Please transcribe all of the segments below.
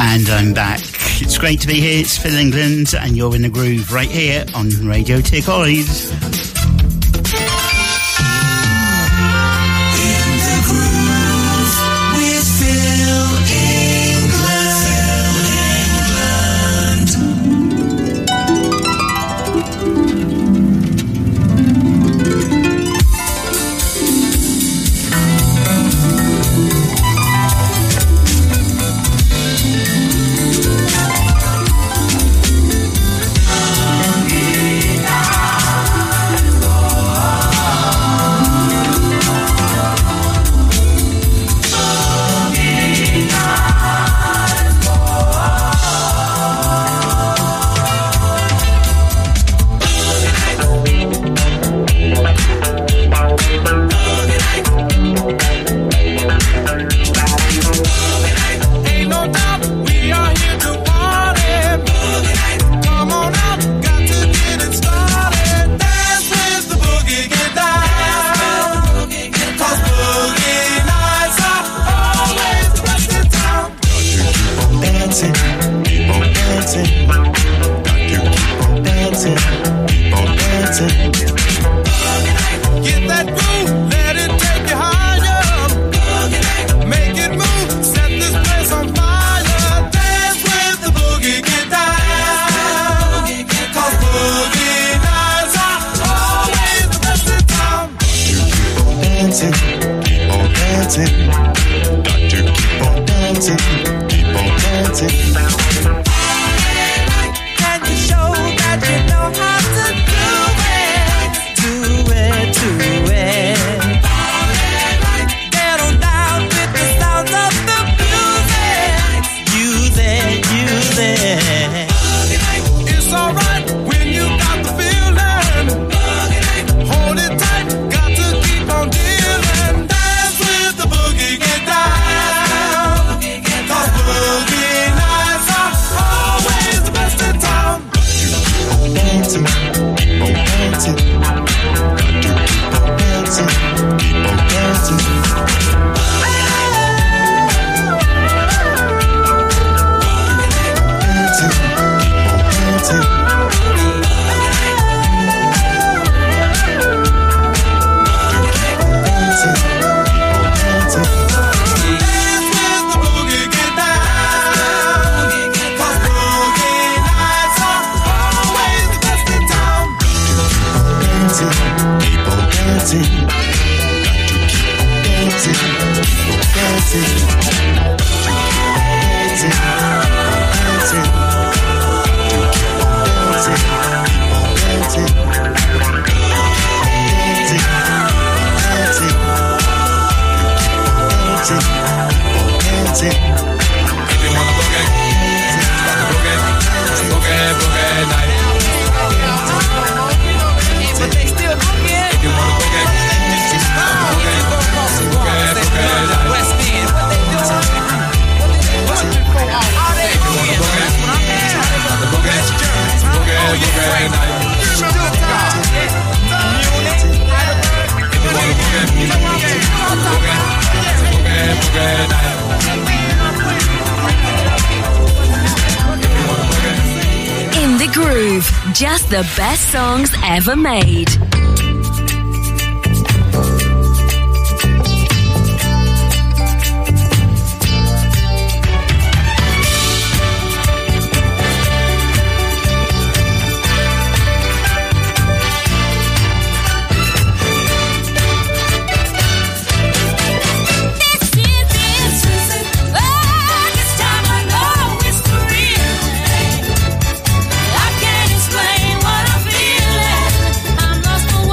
And I'm back. It's great to be here. It's Phil England, and you're in the groove right here on Radio Tircoed. In the groove, just the best songs ever made. I'm lost for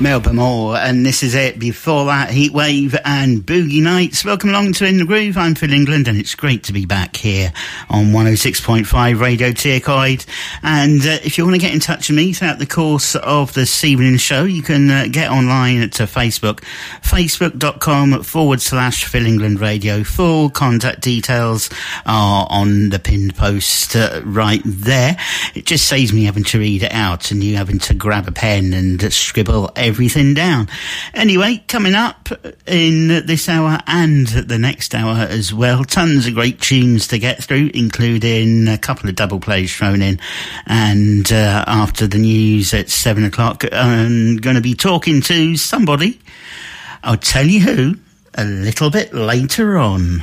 Melba Moore, and this is it. Before that, Heatwave and Boogie Nights. Welcome along to In the Groove. I'm Phil England, and it's great to be back here on 106.5 Radio Tircoed. And if you want to get in touch with me throughout the course of this evening's show, you can get online to Facebook, facebook.com/Phil England Radio. Full contact details are on the pinned post right there. It just saves me having to read it out and you having to grab a pen and scribble everything down. Anyway, coming up in this hour and the next hour as well, tons of great tunes to get through, including a couple of double plays thrown in. And after the news at 7 o'clock, I'm going to be talking to somebody. I'll tell you who a little bit later on.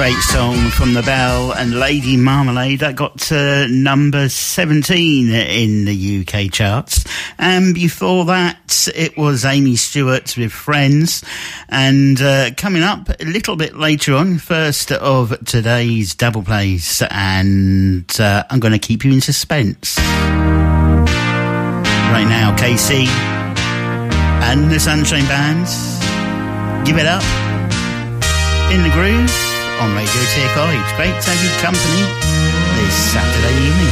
great song from The Bell and Lady Marmalade that got to number 17 in the UK charts. And before that, it was Amy Stewart with Friends. And coming up a little bit later on, first of today's double plays, and I'm going to keep you in suspense. Right now, KC and the Sunshine Band, Give It Up, in the Groove on Radio TFI. It's great to have your company this Saturday evening.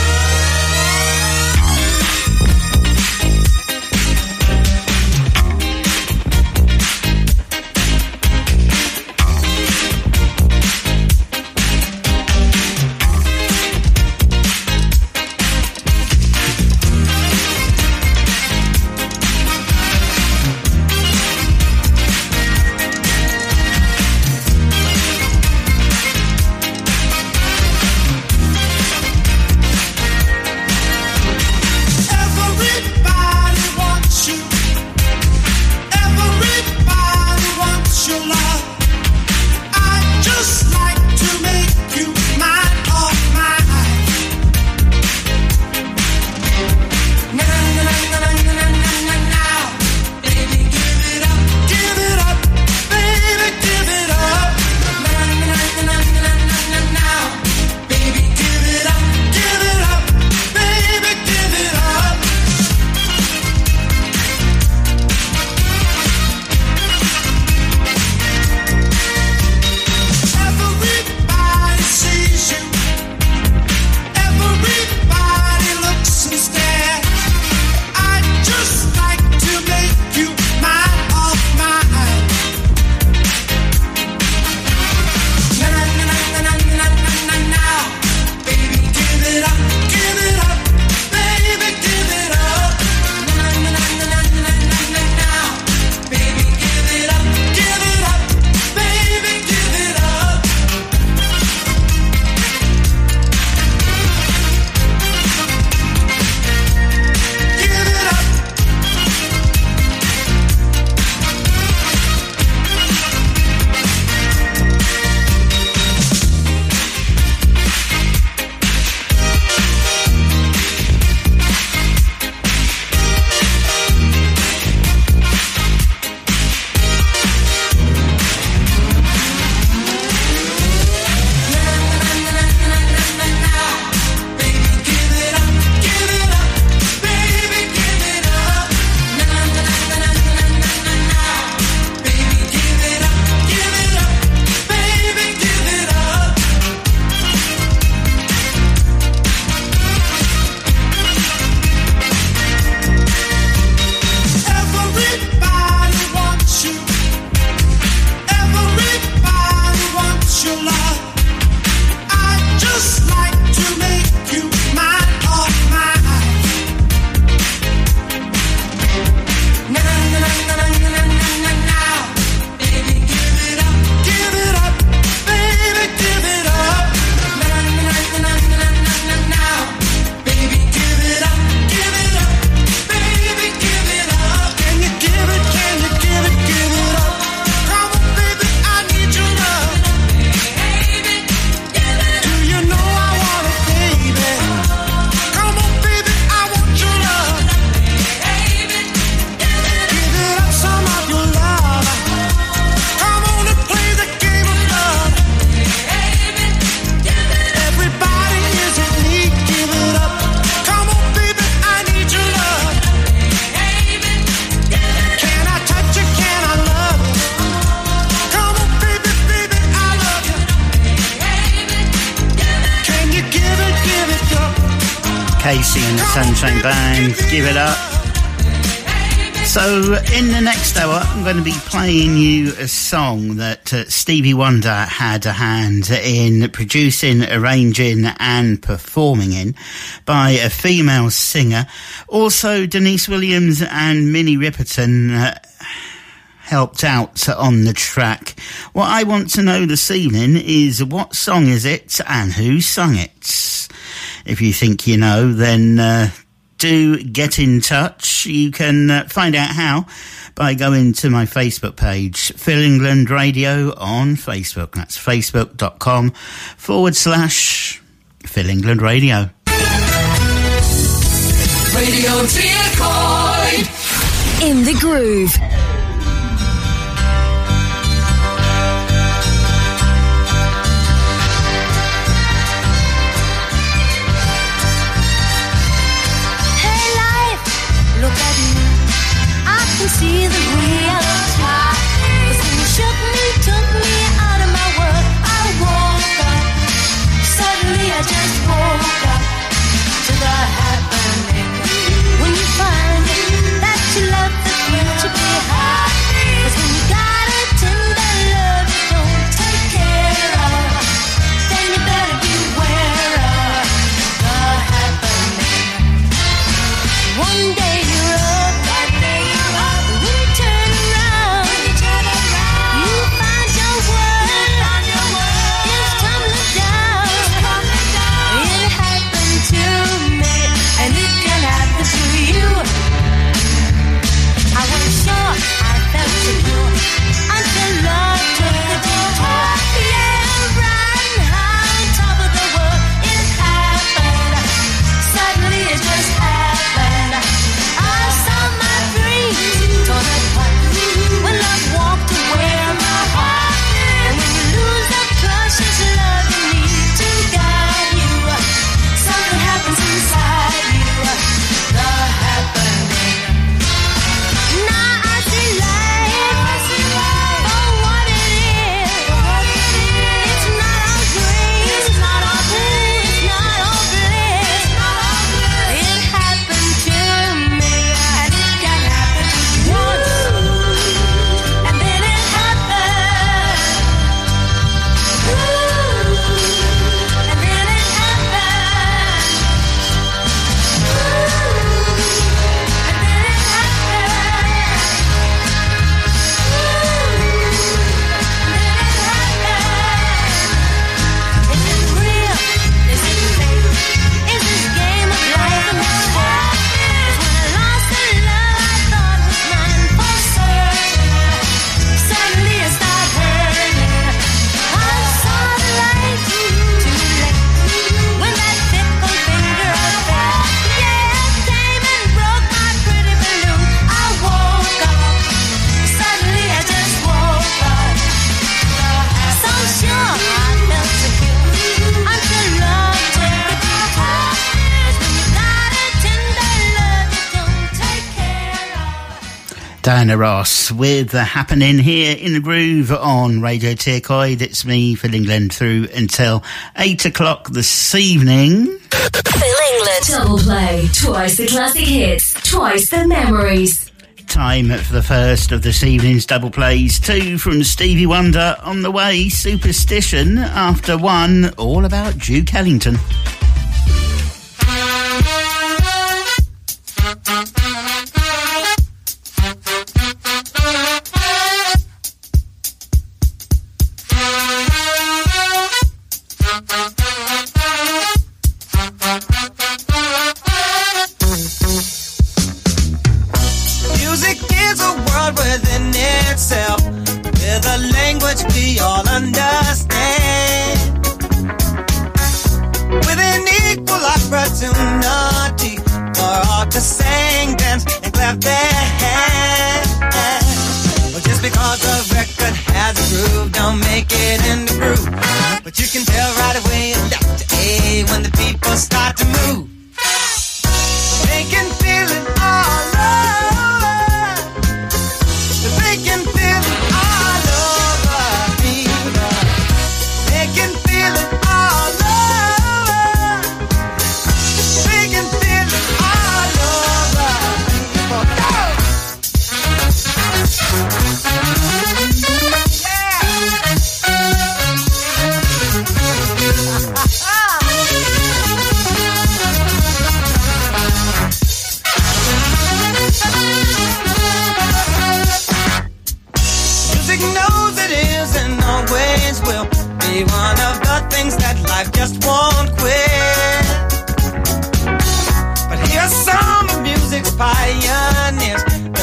KC and the Sunshine Band, Give It Up. So in the next hour, I'm going to be playing you a song that Stevie Wonder had a hand in producing, arranging and performing in by a female singer. Also, Denise Williams and Minnie Riperton helped out on the track. What I want to know this evening is what song is it and who sung it? If you think you know, then do get in touch. You can find out how by going to my Facebook page, Phil England Radio on Facebook. That's facebook.com/Phil England Radio. Radio Tiercoin. In the groove. Hey life, look at me. I can see the real time. When you shook me, took me out of my world. I woke up. Suddenly I just woke up to the happening. When you find that you love the future behind. 'Cause when you got a tender love you don't take care of, then you better beware of the happening. One day you're up, when you turn around, you find your world is tumbling down. It happened to me, and it can happen to you. I was sure I felt secure until love took the detour. Yeah, riding high on top of the world, it happened. Suddenly it just happened. I saw my dreams torn apart when love walked away from my heart. And when you lose the precious love you need to guide you, something happens inside you, the happening. Now I see life for what it is. It's not all green, it's not all blue, it's not all bliss. It happened to me, and it can happen to you. And then it happened. And then it happened. Is it real? Is it fake? Is this game of life and death? 'Cause when I lost the love I thought was mine for certain, suddenly I start hurting. I saw the light too late when that fickle finger of fate, yeah, came and broke my pretty balloon. I woke up. Suddenly I just woke up. So sure I felt secure until love took the detour. 'Cause when you got a tender love you don't take care of. Diana Ross with the happening here in the groove on Radio Tiercoin. It's me, Phil England, through until 8 o'clock this evening. Phil England. Double play. Twice the classic hits. Twice the memories. Time for the first of this evening's double plays. 2 from Stevie Wonder on the way. Superstition after 1. All about Duke Ellington. Music is a world within itself, with a language we all understand. Within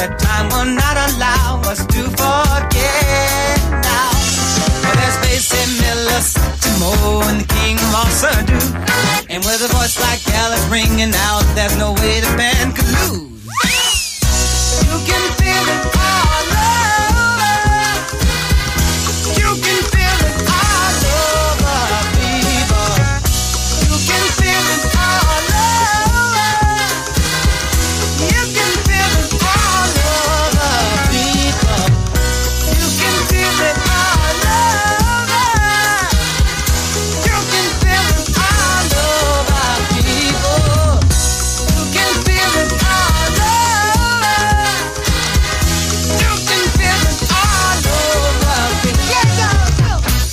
that time will not allow us to forget now. Well, there's Basie Miller, Satchmo, and the king of all Surdu. And with a voice like Alice ringing out, there's no way the band could lose. You can feel it all over. You can feel it all over, people. You can feel it all over. You can feel it all over, people. You can feel it all over. You can feel it all over, people. You can feel it all over. You can feel it all over, people. Yeah, go, go.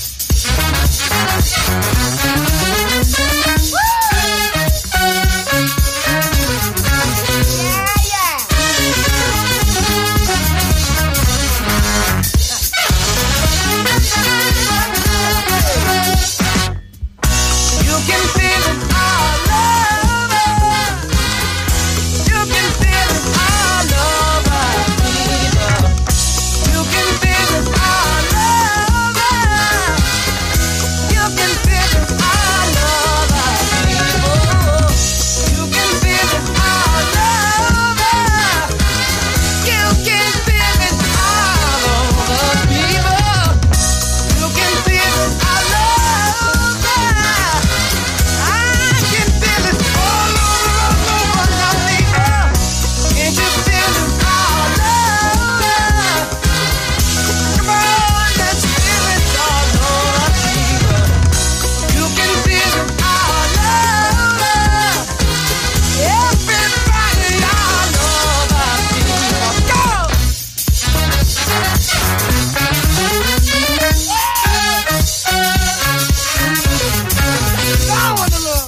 You can feel it all over. You can feel it all over, people. You can feel it all over. You can feel it all over, people. You can feel it all over. You can feel it all over, people. You can feel it all over. I can feel it all over, people. Can't you feel it all over? Come on, let's feel it all over, people. You can feel it all over. Everybody all over, people. Go! Go on the look.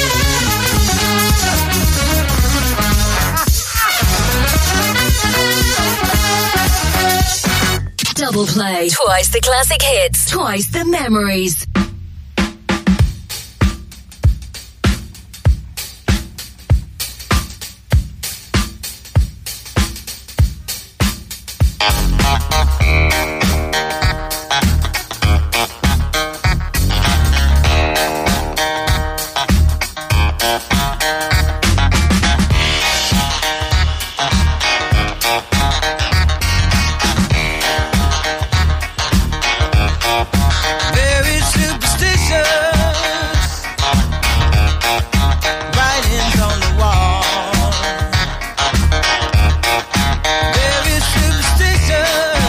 Double play. Twice the classic hits. Twice the memories. Very superstitious, writings on the wall. Very superstitious,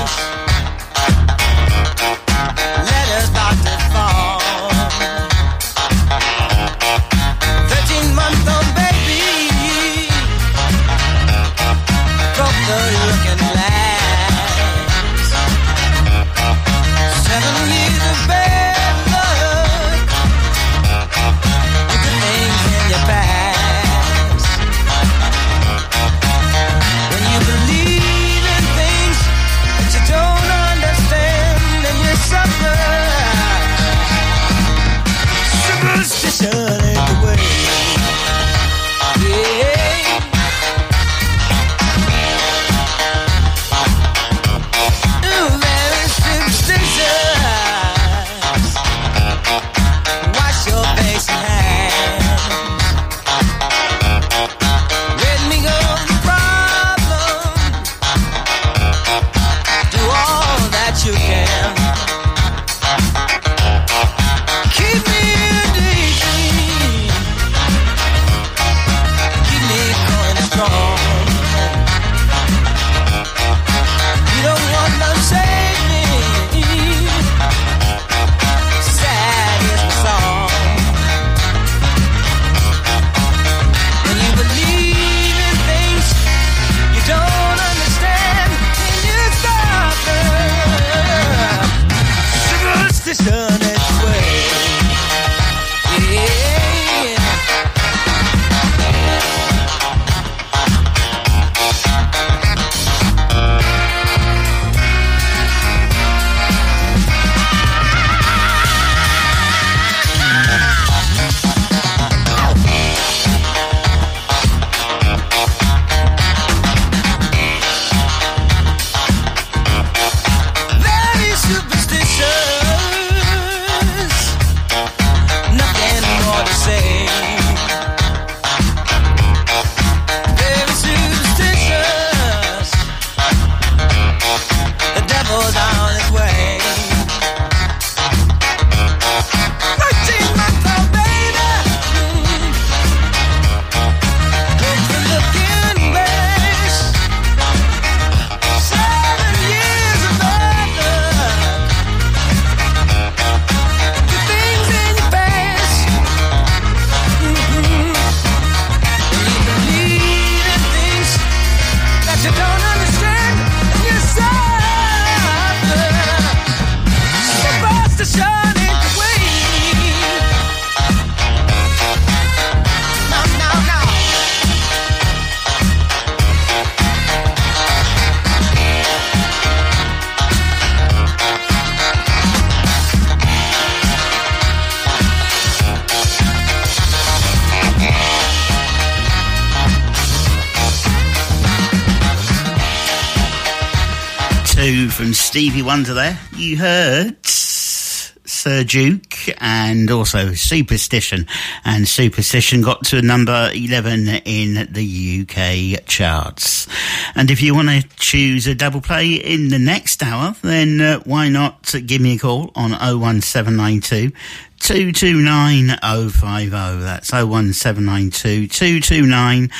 new from Stevie Wonder there. You heard Sir Duke and also Superstition. And Superstition got to number 11 in the UK charts. And if you want to choose a double play in the next hour, then why not give me a call on 01792 229 050. That's 01792 229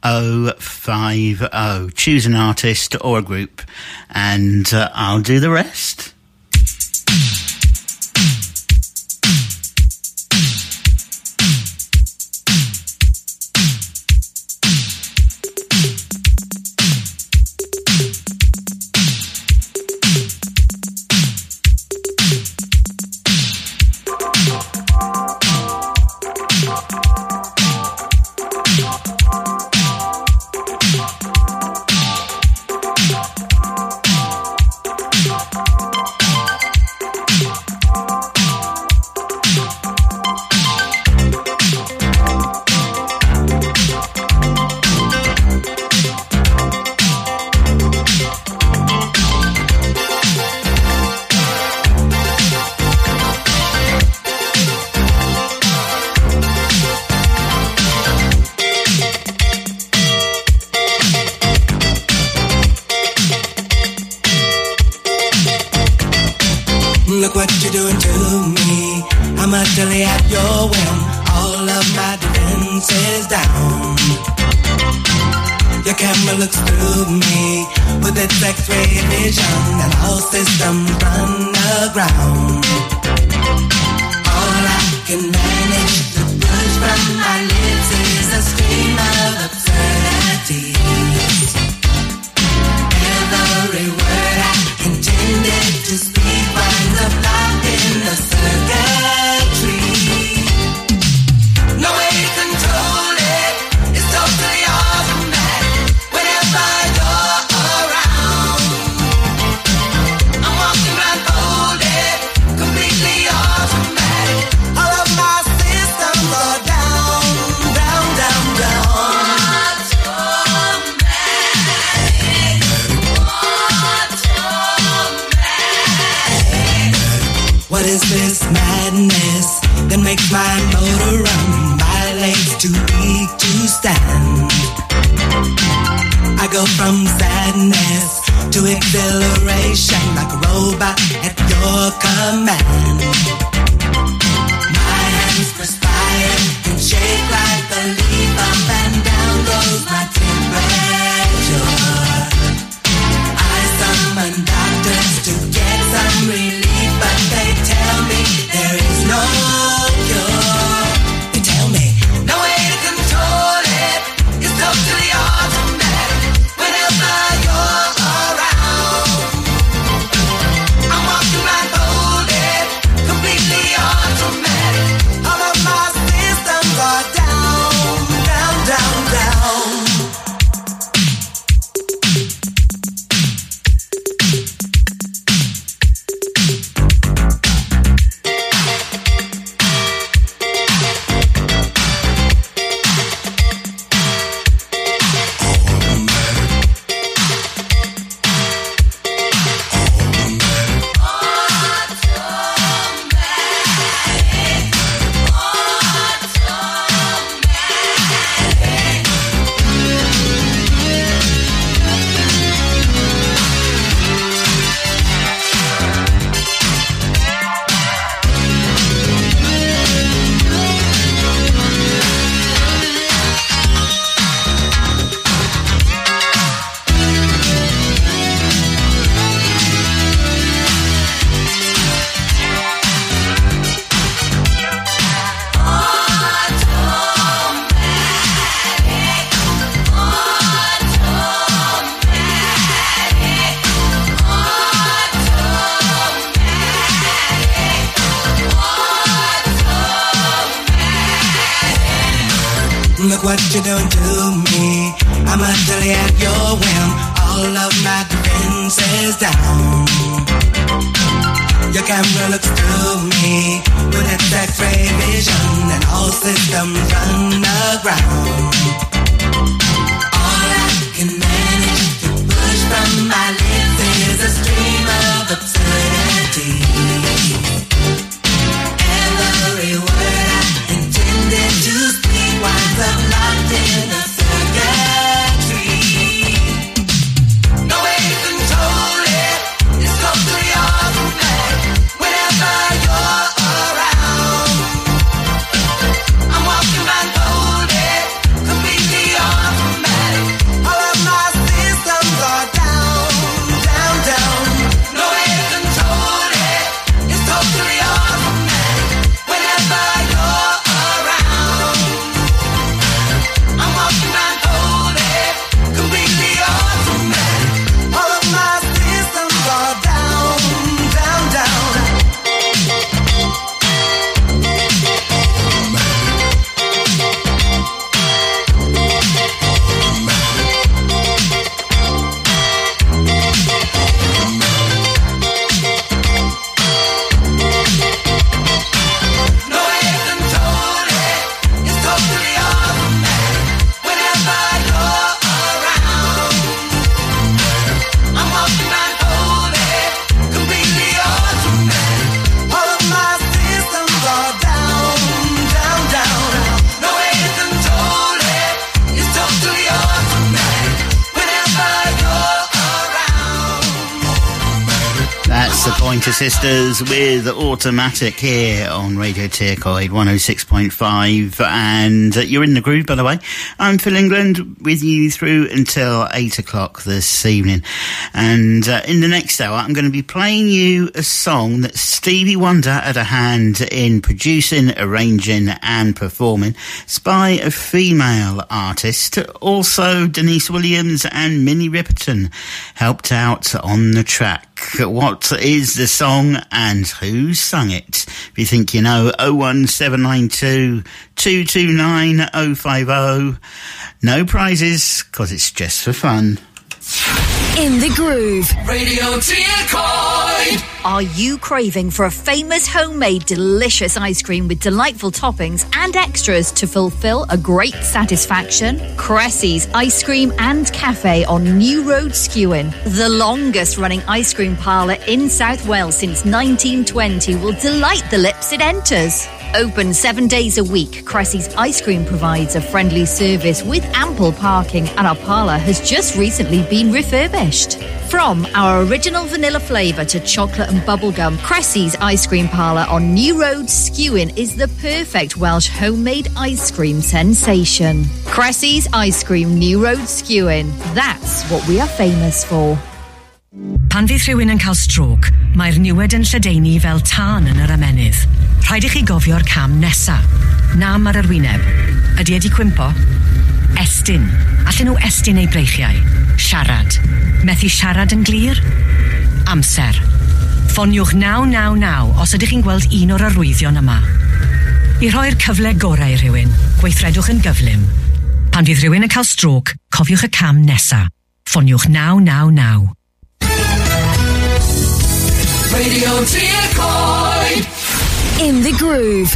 050. Choose an artist or a group and I'll do the rest. Look what you're doing to me. I'm utterly at your whim. All of my defenses down. Your camera looks through me with its X-ray vision, and all systems run aground. All I can manage to push from my lips is a stream of absurdities. Every word I intended to speak winds up locked in the circuitry. No way to control it. It's totally automatic. Whenever you're around, I'm walking blindfolded, completely automatic. All of my systems are down, down, down, down. What is this madness that makes my motor run? My legs too weak to stand. I go from sadness to exhilaration like a robot at your command. My hands perspire and shake like the leaf. Up and down goes my temperature. I summon doctors to get some relief, but they tell me there is no cure. They tell me no way to control it. It's totally automatic. Whenever you're around, I'm walking blindfolded, completely automatic. All of my systems are down, down, down, down. Look what you're doing to me. I'm utterly at your whim. All of my defenses down. Your camera looks through me with its X-ray vision, and all systems run aground. All I can manage to push from my lips is a stream That's the Pointer Sisters with Automatic here on Radio Tircoid 106.5, and you're in the groove, by the way. I'm Phil England with you through until 8 o'clock this evening, and in the next hour I'm going to be playing you a song that Stevie Wonder had a hand in producing, arranging and performing. It's by a female artist. Also Denise Williams and Minnie Riperton helped out on the track. What is the song and who sung it? If you think you know, 01792 229 050. No prizes, because it's just for fun. In the Groove. Radio Tircoid. Are you craving for a famous homemade delicious ice cream with delightful toppings and extras to fulfill a great satisfaction? Cressy's Ice Cream and Cafe on New Road, Skewen, the longest running ice cream parlour in South Wales since 1920, will delight the lips it enters. Open 7 days a week, Cressy's Ice Cream provides a friendly service with ample parking, and our parlour has just recently been refurbished. From our original vanilla flavour to chocolate and bubblegum, Cressy's Ice Cream Parlour on New Road, Skewen is the perfect Welsh homemade ice cream sensation. Cressy's Ice Cream, New Road, Skewen. That's what we are famous for. Pan fydd rhywun yn cael stroc, mae'r niwed yn lledaenu fel tân yn yr ymennydd. Rhaid i chi gofio'r cam nesa. Nam ar yr wyneb. Ydi wedi cwympo? Estyn. Allen nhw estyn eu breichiau. Siarad. Methu siarad yn glir? Amser. Ffoniwch 999 os ydych chi'n gweld un o'r arwyddion yma. I rhoi'r cyfle gorau i rhywun, gweithredwch yn gyflym. Pan fydd rhywun yn cael stroc, cofiwch y cam nesa. Ffoniwch 999. Radio Tircoid. In the Groove.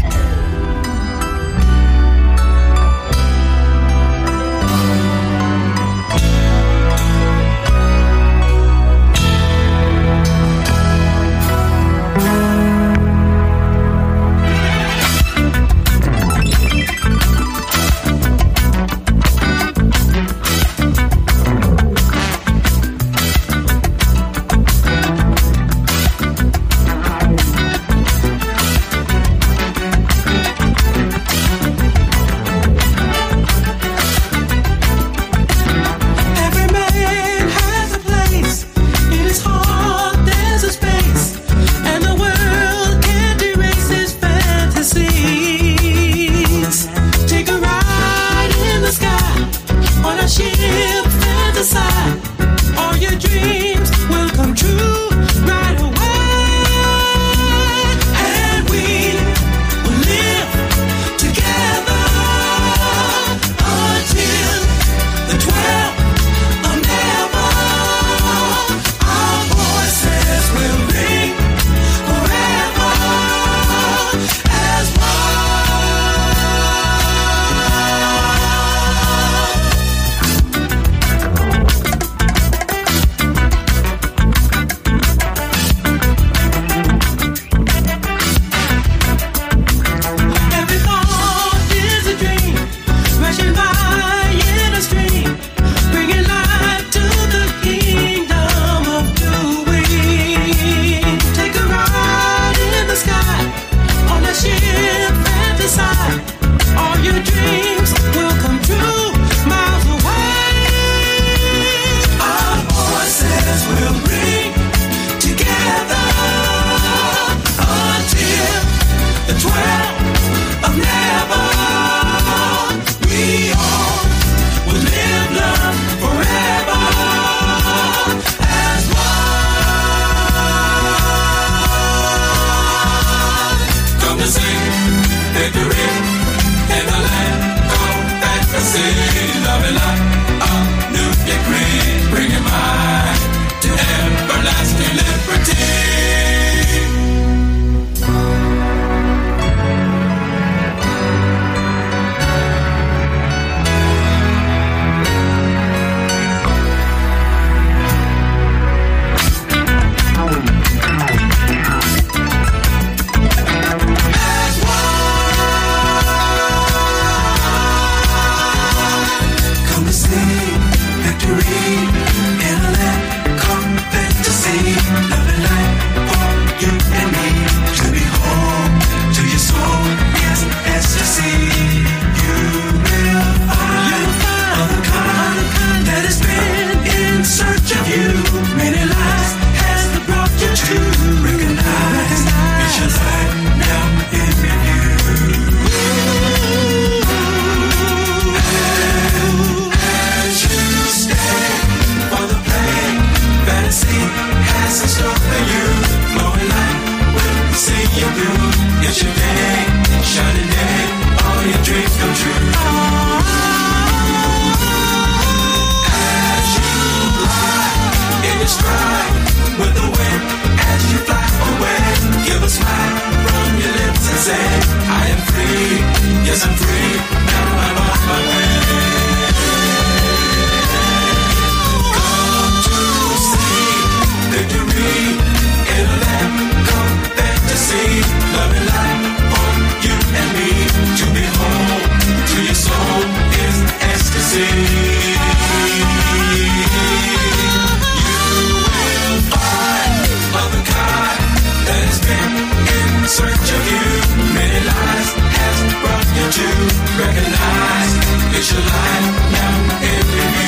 Get your life now in review.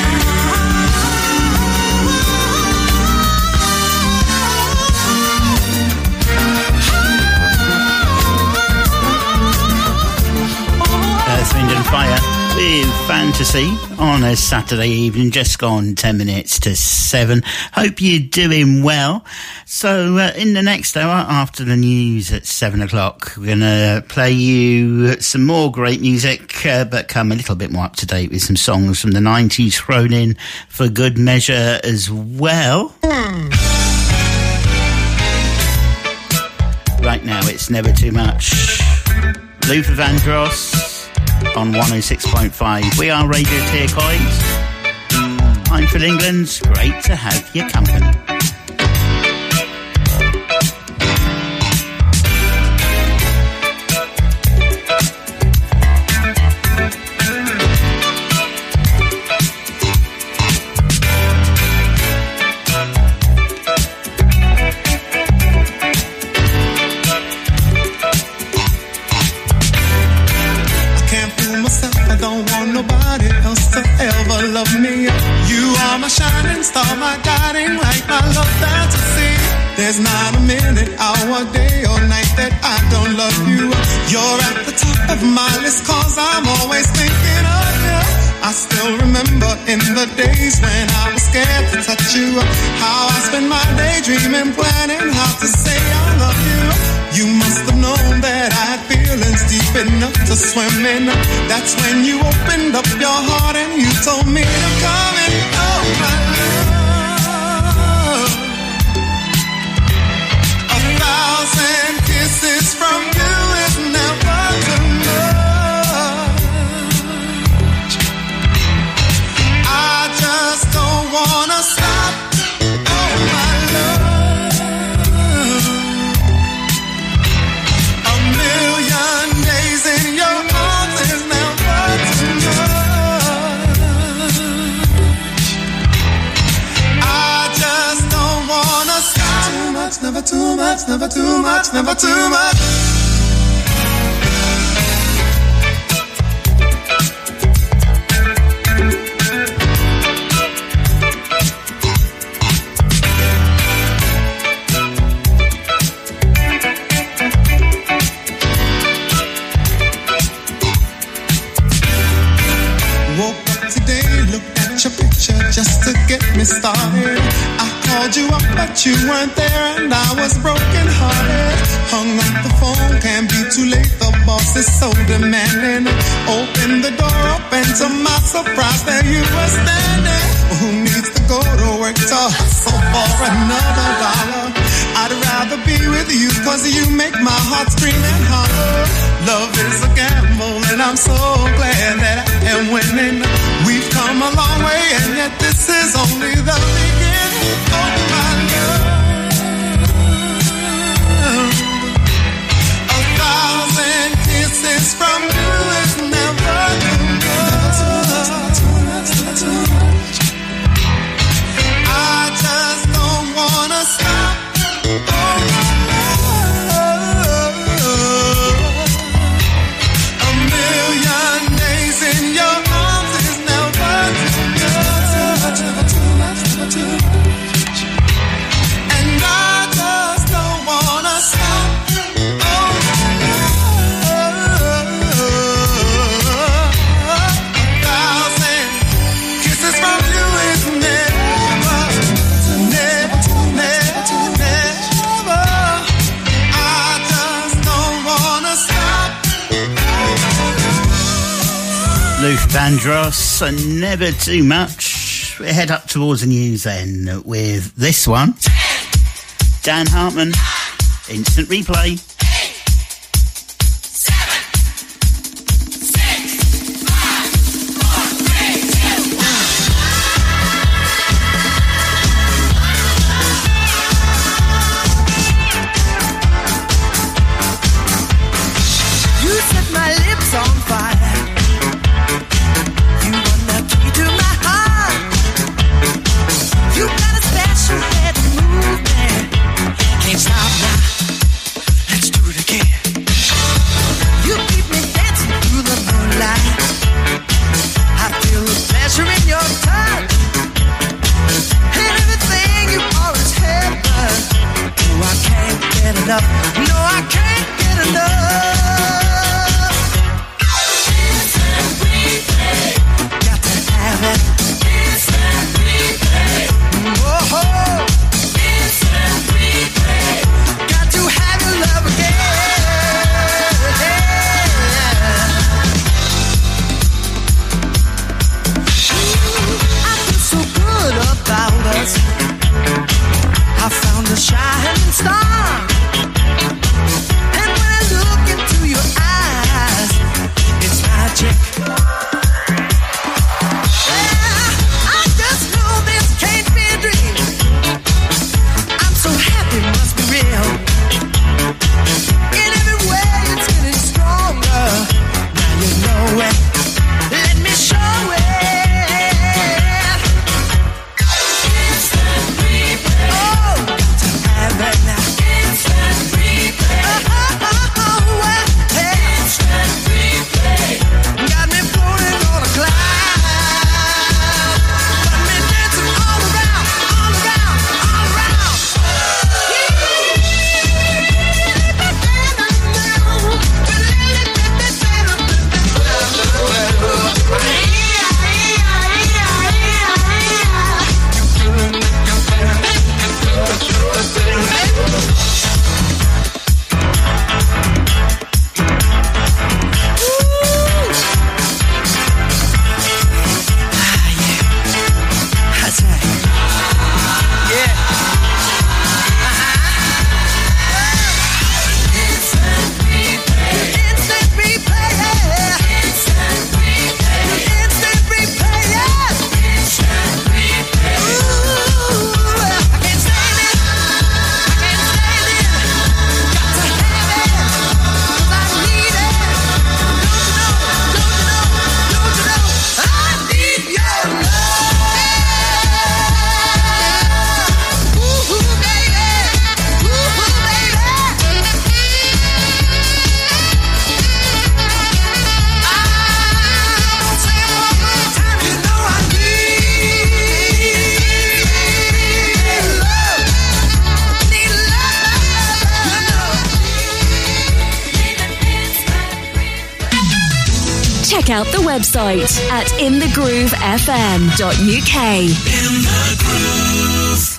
Earth, Wind and Fire with Fantasy on a Saturday evening, just gone 10 minutes to 7. Hope you're doing well. So in the next hour, after the news at 7 o'clock, we're going to play you some more great music, but come a little bit more up to date with some songs from the 90s thrown in for good measure as well. Right now, it's Never Too Much. Luther Vandross on 106.5. We are Radio Tiercoins. I'm Phil England. Great to have your company. There's not a minute, hour, day or night that I don't love you. You're at the top of my list cause I'm always thinking of you. I still remember in the days when I was scared to touch you, how I spent my day dreaming, planning how to say I love you. You must have known that I had feelings deep enough to swim in. That's when you opened up your heart and you told me to come in. Oh my love, 1,000 kisses from you is never too much. I just don't wanna stop. Oh my love, 1,000,000 days in your arms is never too much. I just don't wanna stop. Too much, never too much, never too much, never too much. Woke up today, looked at your picture just to get me started. I called you up, but you weren't there, and I was broken hearted. Hung up the phone, can't be too late. The boss is so demanding. Opened the door up, and to my surprise, there you were standing. Who needs to go to work to hustle for another dollar? I'd rather be with you, cause you make my heart scream and holler. Love is a gamble, and I'm so glad that I am winning. We've come a long way, and yet this is only the beginning. Oh my love, 1,000 kisses from you is never too much. I just don't wanna stop. Oh my love, 1,000,000 days in your arms is never too much. Never too much. And I just don't wanna stop. Oh my love, 1,000 kisses from you is never, never, never. I just don't wanna stop. Luther Vandross, and Never Too Much. We head up towards the news then with this one. Dan Hartman, Instant Replay. You set my lips on fire. You run the key to my heart. You got a special way to move me. Can't stop now. Let's eyes, I found a shining star. And when I look into your eyes, it's magic. Yeah, I just know this can't be a dream. I'm so happy, must be real. In every way, it's getting stronger. Now you know it. Let me show it. Instant replay. Oh, got to have it now. Instant replay. Instant replay. Got me floating on a cloud. Got me dancing all around, all around, all around. That's right. Yeah. Instant replay. Instant replay. Instant replay. Instant replay. Instant replay. Ooh, I can't stand it. I can't stand it. Got to have it. 'Cause I need it. Don't you know? I need your love. Ooh, baby. Ooh, baby. I'm say it one more time. You know I need love. Need love. Check out the website at inthegroovefm.uk. In the groove.